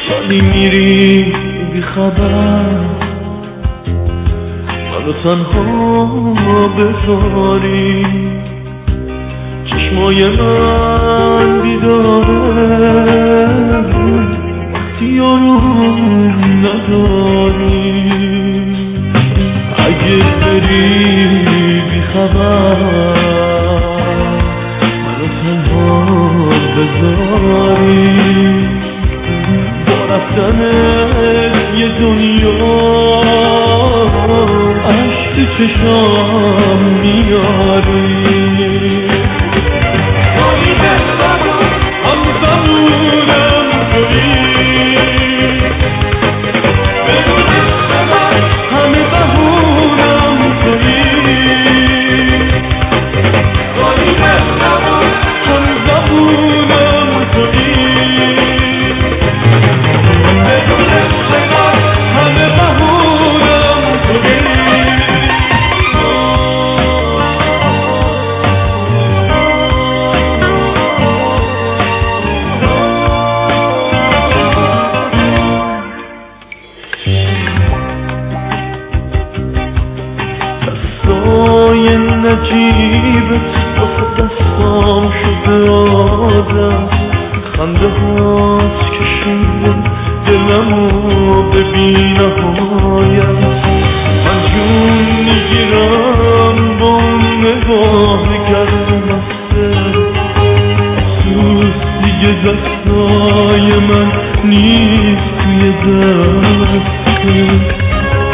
ولی میری بی خبر منو تنها بذاری، چشمای من بیداره وقتی آروم نداری. اگه بری بی خبر منو تنها بذاری، با رفتنت یه دنیا عشق تو چشام میاری. نجیبت واسه دستام شده آدم، خنده هات کشیدن دلمو به بی نهایت. من جون میگیرم با اون نگاه گرم افسوس دیگه دستای من نیست توی دستت.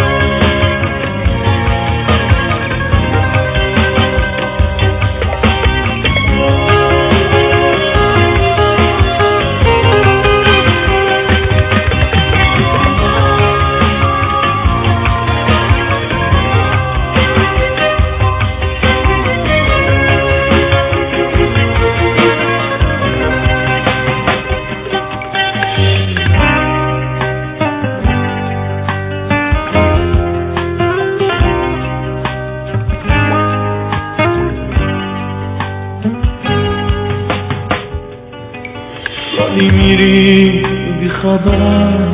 ولی میری بی خبر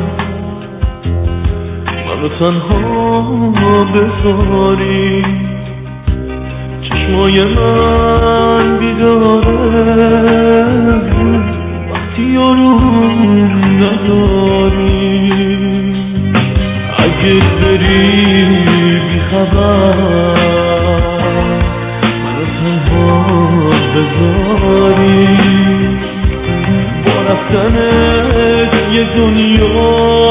منو تنها بذاری، چشمای من بیداره وقتی آروم نداری. اگه بری بی خبر منو تنها بذاری، با رفتنت یه دنیا